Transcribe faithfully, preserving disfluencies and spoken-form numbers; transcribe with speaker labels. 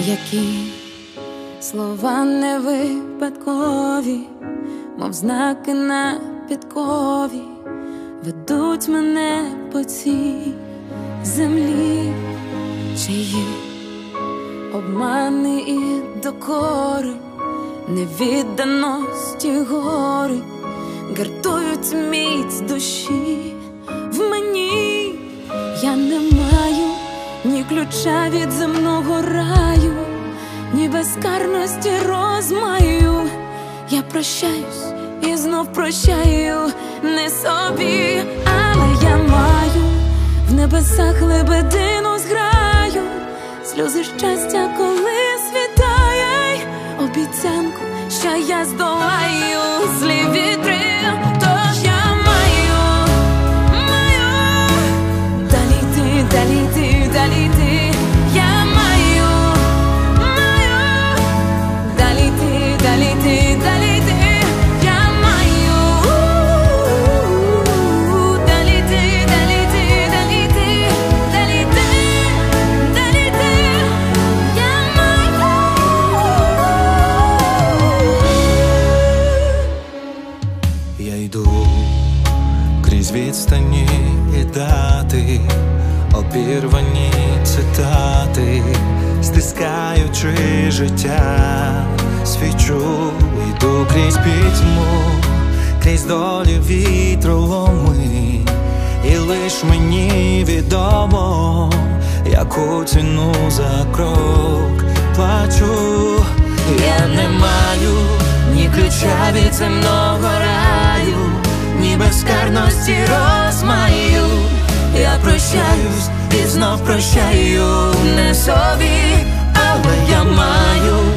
Speaker 1: Які слова не випадкові, мов знаки на підкові, ведуть мене по цій землі, чиї обмани і докори, невідданості гори гартують міць душі в мені. Я не маю ні ключа від земного раю, ні безкарності розмаю. Я прощаюсь і знов прощаю не собі, але я маю в небесах лебедину зграю, сльози щастя, коли світає, обіцянку, що я здолаю злі вітри. Тож я маю, маю далі йти, далі йти, далі йти. Я маю, маю далі йти, далі йти, далі йти. Я маю далі йти, далі йти, далі йти, далі йти, далі йти. Я маю.
Speaker 2: Я йду крізь відстані і дати, обірвані цитати, стискаючи життя, свічу, йду крізь пітьму, крізь долі вітроломи, і лиш мені відомо, яку ціну за крок плачу. Я не маю ні ключа від земного раю, ні безкарності розмаю. Я прощаюсь і знов прощаю не собі, але я маю